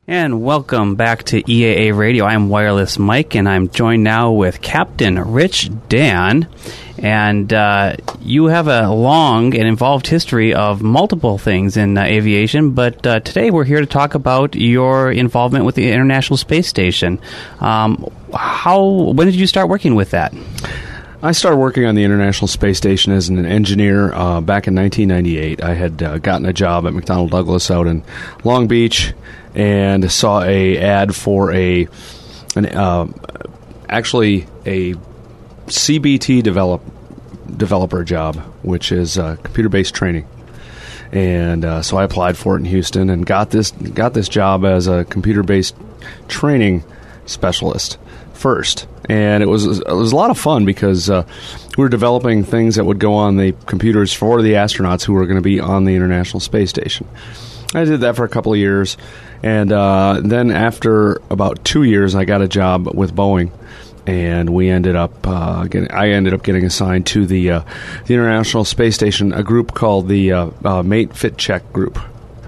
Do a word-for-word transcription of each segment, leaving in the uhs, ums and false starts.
And welcome back to E A A Radio. I'm Wireless Mike, and I'm joined now with Captain Rich Dan. And uh, you have a long and involved history of multiple things in uh, aviation, but uh, today we're here to talk about your involvement with the International Space Station. Um, how? When did you start working with that? I started working on the International Space Station as an engineer uh, back in nineteen ninety-eight. I had uh, gotten a job at McDonnell Douglas out in Long Beach and saw a ad for a an, uh, actually a C B T develop, developer job, which is uh, computer-based training. And uh, so I applied for it in Houston and got this got this job as a computer-based training specialist first. And it was it was a lot of fun because uh, we were developing things that would go on the computers for the astronauts who were going to be on the International Space Station. I did that for a couple of years, and uh, then after about two years, I got a job with Boeing, and we ended up uh, getting. I ended up getting assigned to the uh, the International Space Station, a group called the uh, uh, Mate Fit Check Group.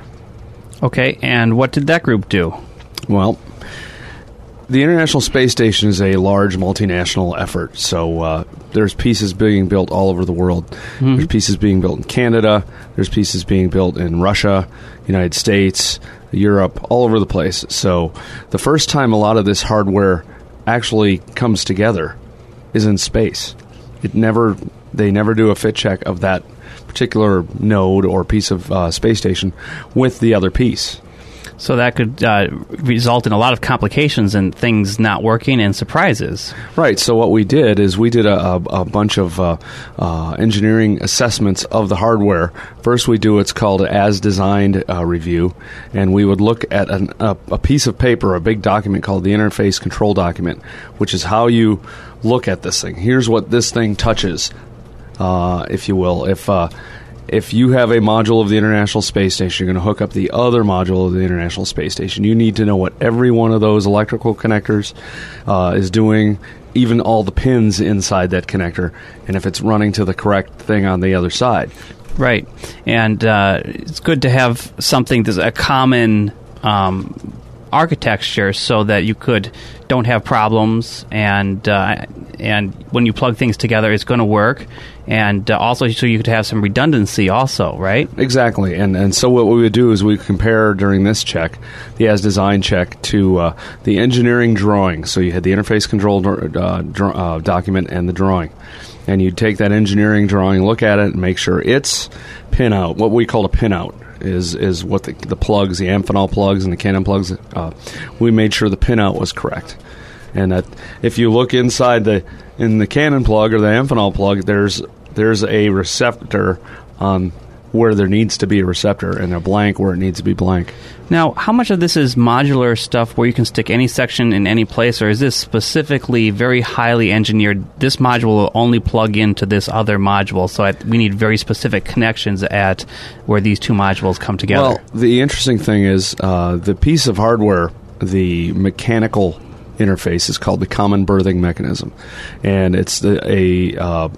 Okay, and what did that group do? Well, the International Space Station is a large multinational effort, so uh, there's pieces being built all over the world. Mm-hmm. There's pieces being built in Canada, there's pieces being built in Russia, United States, Europe, all over the place. So the first time a lot of this hardware actually comes together is in space. It never, they never do a fit check of that particular node or piece of uh, space station with the other piece. So that could uh, result in a lot of complications and things not working and surprises. Right. So what we did is we did a, a, a bunch of uh, uh, engineering assessments of the hardware. First, we do what's called an as-designed uh, review, and we would look at an, a, a piece of paper, a big document called the Interface Control Document, which is how you look at this thing. Here's what this thing touches, uh, if you will. If uh, If you have a module of the International Space Station, you're going to hook up the other module of the International Space Station. You need to know what every one of those electrical connectors uh, is doing, even all the pins inside that connector, and if it's running to the correct thing on the other side. Right. And uh, it's good to have something that's a common um, architecture so that you could don't have problems, and uh, and when you plug things together, it's going to work. And uh, also, so you could have some redundancy also, right? Exactly. And and so what we would do is we compare during this check, the as-designed check, to uh, the engineering drawing. So you had the interface control uh, dr- uh, document and the drawing. And you'd take that engineering drawing, look at it, and make sure it's pin-out. What we call a pin-out is is what the, the plugs, the Amphenol plugs and the Canon plugs, uh, we made sure the pin-out was correct. And that if you look inside the in the Canon plug or the Amphenol plug, there's there's a receptor on where there needs to be a receptor and a blank where it needs to be blank. Now, how much of this is modular stuff where you can stick any section in any place, or is this specifically very highly engineered? This module will only plug into this other module, so I, we need very specific connections at where these two modules come together. Well, the interesting thing is uh, the piece of hardware, the mechanical interface, is called the Common Berthing Mechanism, and it's the, a uh,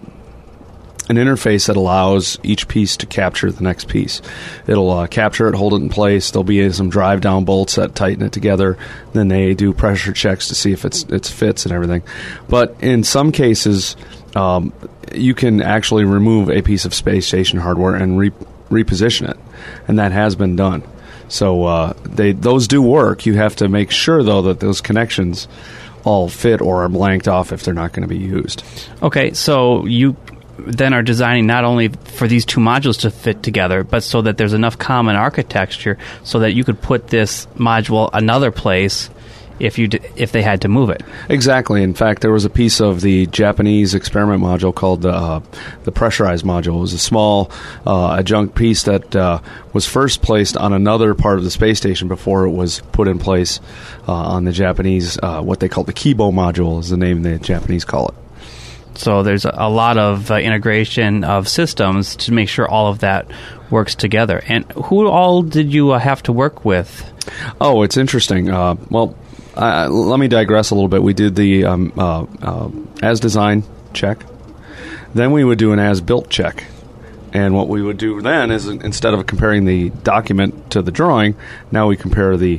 an interface that allows each piece to capture the next piece. It'll uh, capture it, hold it in place. There'll be some drive-down bolts that tighten it together. Then they do pressure checks to see if it's it fits and everything. But in some cases, um, you can actually remove a piece of space station hardware and re- reposition it, and that has been done. So uh, they those do work. You have to make sure, though, that those connections all fit or are blanked off if they're not going to be used. Okay, so you then are designing not only for these two modules to fit together, but so that there's enough common architecture so that you could put this module another place if you d- if they had to move it. Exactly. In fact, there was a piece of the Japanese experiment module called the uh, the pressurized module. It was a small uh, adjunct piece that uh, was first placed on another part of the space station before it was put in place uh, on the Japanese, uh, what they call the Kibo module is the name the Japanese call it. So there's a lot of uh, integration of systems to make sure all of that works together. And who all did you uh, have to work with? Oh, it's interesting. Uh, well, uh, let me digress a little bit. We did the um, uh, uh, as-designed check. Then we would do an as-built check. And what we would do then is instead of comparing the document to the drawing, now we compare the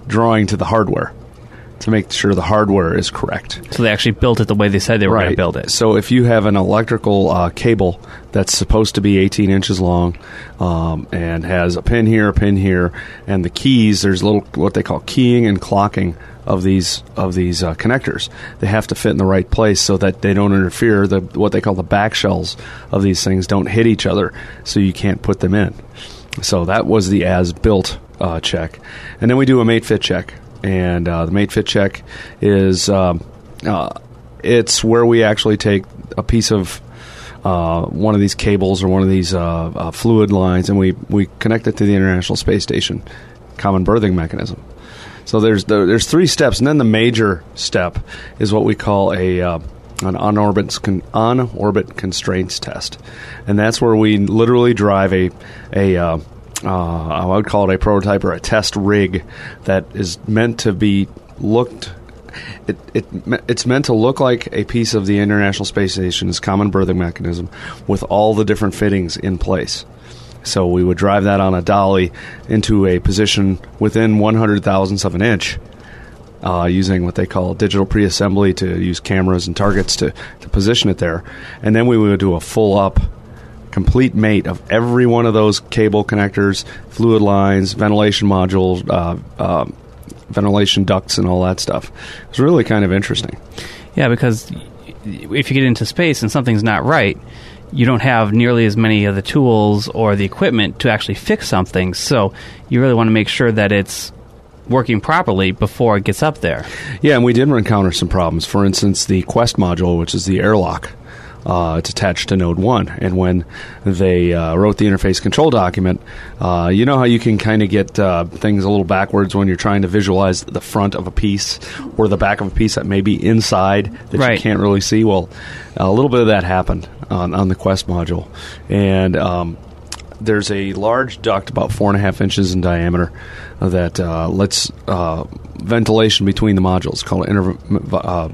drawing to the hardware to make sure the hardware is correct. So they actually built it the way they said they were right. going to build it. So if you have an electrical uh, cable that's supposed to be eighteen inches long um, and has a pin here, a pin here, and the keys, there's little what they call keying and clocking of these of these uh, connectors. They have to fit in the right place so that they don't interfere. The what they call the back shells of these things don't hit each other, so you can't put them in. So that was the as-built uh, check. And then we do a mate-fit check. And uh, the mate-fit check is um, uh, it's where we actually take a piece of uh, one of these cables or one of these uh, uh, fluid lines, and we, we connect it to the International Space Station common berthing mechanism. So there's the, there's three steps, and then the major step is what we call a uh, an on-orbit con- on-orbit constraints test, and that's where we literally drive a a uh, Uh, I would call it a prototype or a test rig that is meant to be looked. It, it it's meant to look like a piece of the International Space Station's common berthing mechanism with all the different fittings in place. So we would drive that on a dolly into a position within one hundred thousandths of an inch, uh, using what they call digital pre-assembly to use cameras and targets to, to position it there, and then we would do a full up. Complete mate of every one of those cable connectors, fluid lines, ventilation modules, uh, uh, ventilation ducts, and all that stuff. It's really kind of interesting. Yeah, because if you get into space and something's not right, you don't have nearly as many of the tools or the equipment to actually fix something. So you really want to make sure that it's working properly before it gets up there. Yeah, and we did encounter some problems. For instance, the Quest module, which is the airlock. Uh, it's attached to Node one, and when they uh, wrote the interface control document, uh, you know how you can kind of get uh, things a little backwards when you're trying to visualize the front of a piece or the back of a piece that may be inside that right. you can't really see? Well, a little bit of that happened on, on the Quest module, and um, there's a large duct about four and a half inches in diameter that uh, lets uh, ventilation between the modules, called inter... Uh,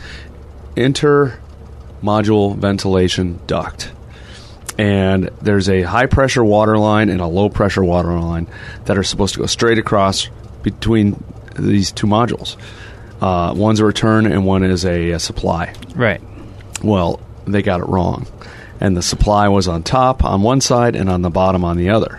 inter module ventilation duct. And there's a high pressure water line and a low pressure water line that are supposed to go straight across between these two modules. Uh, one's a return and one is a, a supply. Right. Well, they got it wrong. And the supply was on top on one side and on the bottom on the other.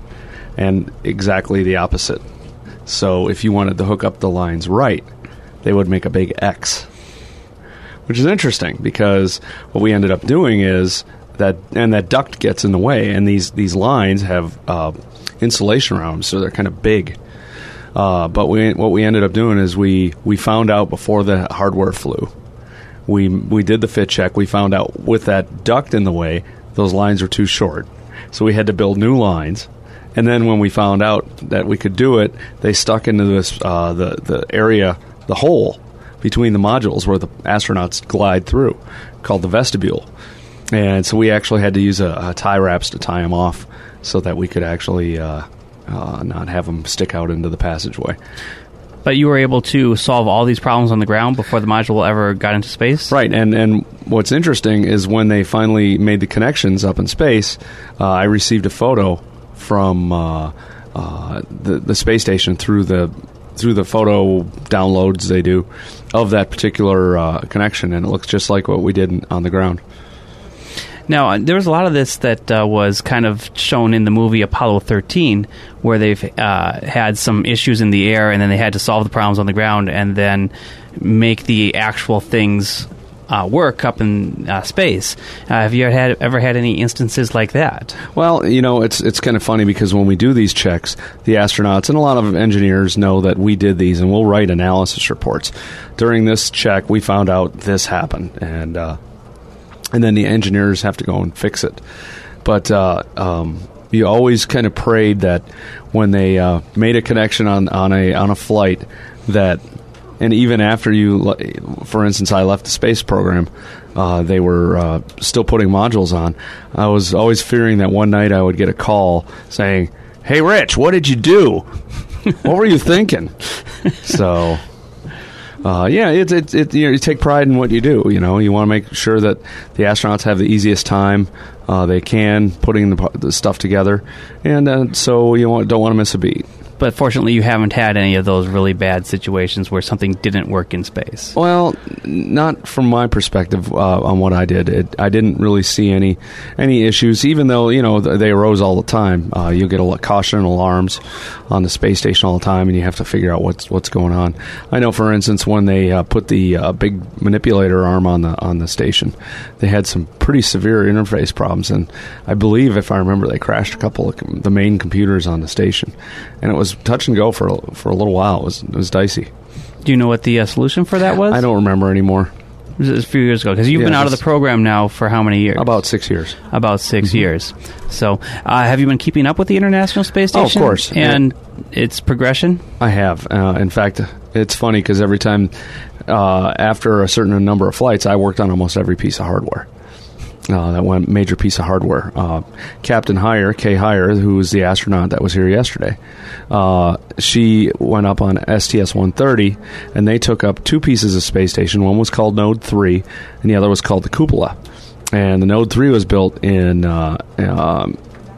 And exactly the opposite. So if you wanted to hook up the lines right, they would make a big X. Which is interesting because what we ended up doing is that, and that duct gets in the way, and these, these lines have uh, insulation around them, so they're kind of big. Uh, but we, what we ended up doing is we, we found out before the hardware flew. We we did the fit check. We found out with that duct in the way, those lines were too short. So we had to build new lines. And then when we found out that we could do it, they stuck into this uh, the the area, the hole between the modules where the astronauts glide through, called the vestibule. And so we actually had to use a, a tie wraps to tie them off so that we could actually uh, uh, not have them stick out into the passageway. But you were able to solve all these problems on the ground before the module ever got into space? Right, and, and what's interesting is when they finally made the connections up in space, uh, I received a photo from uh, uh, the, the space station through the through the photo downloads they do of that particular uh, connection, and it looks just like what we did in, on the ground. Now, uh, there was a lot of this that uh, was kind of shown in the movie Apollo thirteen, where they've uh, had some issues in the air, and then they had to solve the problems on the ground, and then make the actual things uh, work up in uh, space. Uh, have you had, ever had any instances like that? Well, you know, it's it's kind of funny because when we do these checks, the astronauts and a lot of engineers know that we did these, and we'll write analysis reports. During this check, we found out this happened, and uh, and then the engineers have to go and fix it. But uh, um, you always kind of prayed that when they uh, made a connection on, on a on a flight, that, and even after you, for instance, I left the space program, uh, they were uh, still putting modules on. I was always fearing that one night I would get a call saying, "Hey, Rich, what did you do? What were you thinking?" So... Uh, yeah, it's it, it, you know, you take pride in what you do. You know, you want to make sure that the astronauts have the easiest time uh, they can putting the, the stuff together, and uh, so you want, don't want to miss a beat. But fortunately, you haven't had any of those really bad situations where something didn't work in space. Well, not from my perspective uh, on what I did. It, I didn't really see any any issues, even though, you know, they arose all the time. Uh, you'll get a caution and alarms on the space station all the time, and you have to figure out what's what's going on. I know, for instance, when they uh, put the uh, big manipulator arm on the on the station, they had some pretty severe interface problems, and I believe, if I remember, they crashed a couple of com- the main computers on the station, and it was touch and go for a, for a little while. It was it was dicey. Do you know what the uh, solution for that was? I don't remember anymore. It was a few years ago, because you've Yeah, been out of the just- program now for how many years? About six years. About six Mhm. years. So, uh, have you been keeping up with the International Space Oh, of Station? course. And its progression? I have. Uh, in fact, it's funny because every time uh, after a certain number of flights, I worked on almost every piece of hardware. Uh, that one major piece of hardware. Uh, Captain Heyer, Kay Heyer, who was the astronaut that was here yesterday, uh, she went up on S T S one thirty, and they took up two pieces of space station. One was called Node three, and the other was called the Cupola. And the Node three was built in uh, um,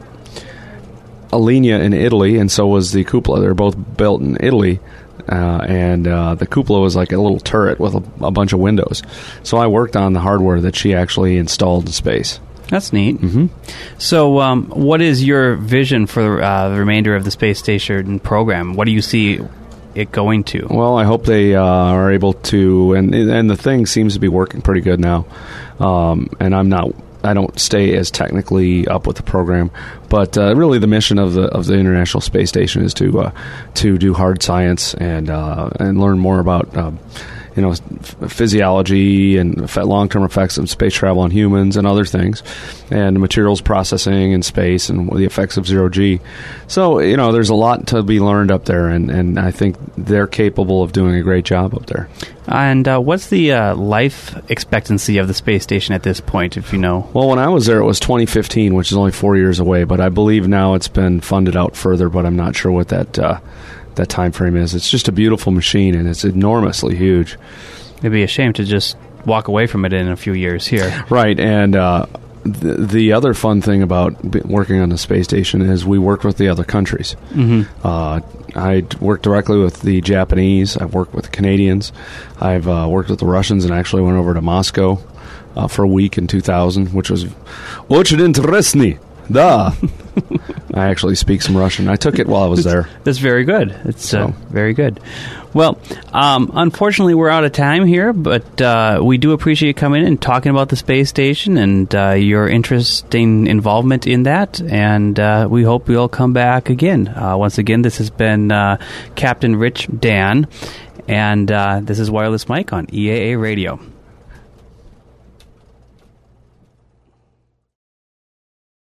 Alenia in Italy, and so was the Cupola. They're both built in Italy. Uh, and uh, the Cupola was like a little turret with a, a bunch of windows. So I worked on the hardware that she actually installed in space. That's neat. Mm-hmm. So, um, what is your vision for uh, the remainder of the space station program? What do you see it going to? Well, I hope they uh, are able to, and and the thing seems to be working pretty good now. Um, and I'm not, I don't stay as technically up with the program, but uh, really the mission of the of the International Space Station is to uh, to do hard science and uh, and learn more about. Uh, you know, f- physiology and f- long-term effects of space travel on humans and other things, and materials processing in space and the effects of zero-G. So, you know, there's a lot to be learned up there, and, and I think they're capable of doing a great job up there. And uh, what's the uh, life expectancy of the space station at this point, if you know? Well, when I was there, it was twenty fifteen, which is only four years away, but I believe now it's been funded out further, but I'm not sure what that... Uh, that time frame is. It's just a beautiful machine, and it's enormously huge. It'd be a shame to just walk away from it in a few years here. Right, and uh, the, the other fun thing about b- working on the space station is we work with the other countries. Mm-hmm. Uh, I worked directly with the Japanese. I've worked with the Canadians. I've uh, worked with the Russians, and actually went over to Moscow uh, for a week in two thousand, which was очень интересно. Da. I actually speak some Russian. I took it while I was there. That's very good. It's So. uh, very good. Well, um, unfortunately, we're out of time here, but uh, we do appreciate you coming in and talking about the space station and uh, your interesting involvement in that. And uh, we hope you'll come back again. Uh, once again, this has been uh, Captain Rich Dan, and uh, this is Wireless Mike on E A A Radio.